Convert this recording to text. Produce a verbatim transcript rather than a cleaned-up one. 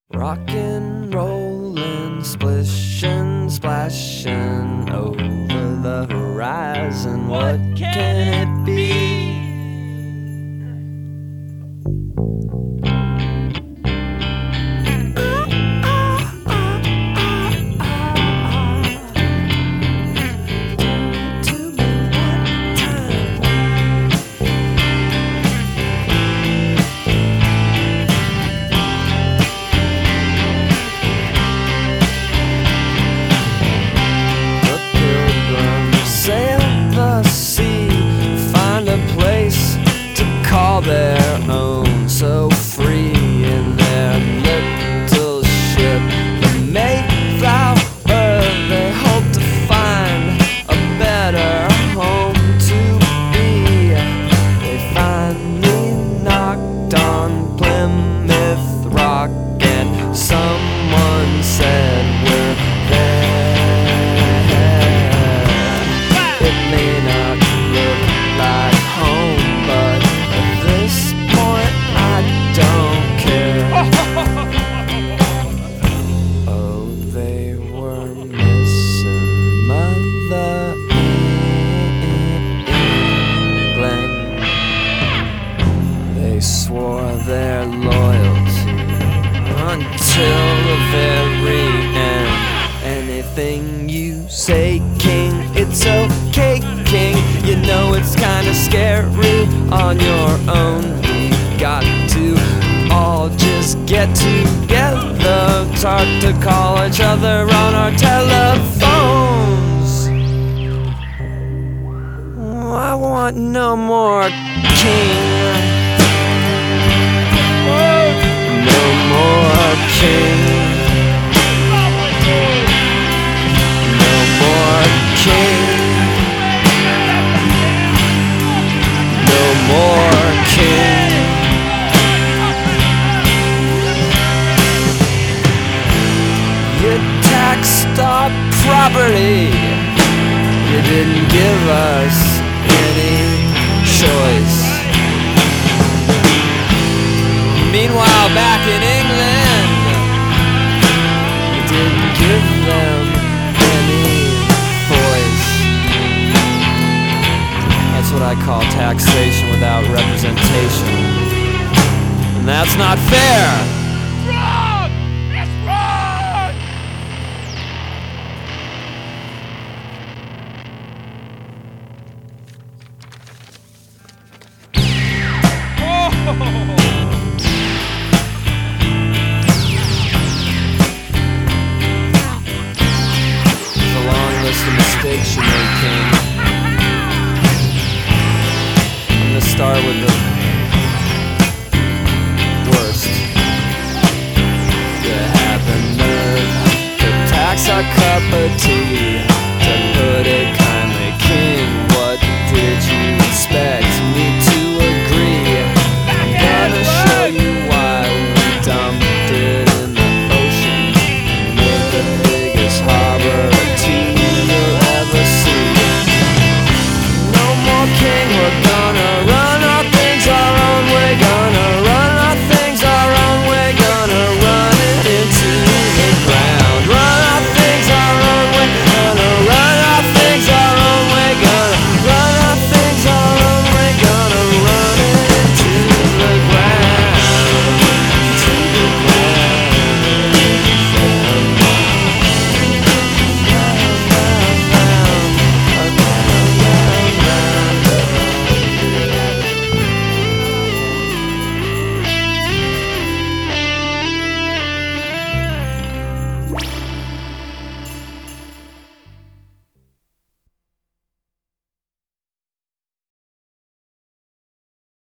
Rockin', rollin', splishin', splashin' over the horizon. What can it be? Their own, so free in their little ship, the Mayflower. They hope to find a better home to be. They finally knocked on Plymouth Rock, and someone said we're there. It may not look like home, but at this point I don't care. Oh, they were missing Mother England. They swore their loyalty until the very end. Anything you say, King, it's okay, King. You know it's kinda scary on your own. We've got to all just get together, start to call each other on our telephones. Oh, I want no more king. No more king. No more king. No more king. You taxed our property. You didn't give us any choice. Meanwhile, back in England, you didn't give them any voice. That's what I call taxation without representation. And that's not fair! It's wrong! It's wrong! Oh! There's a long list of mistakes you made, King. I'm gonna start with the worst. You had the nerve to tax our cup of tea.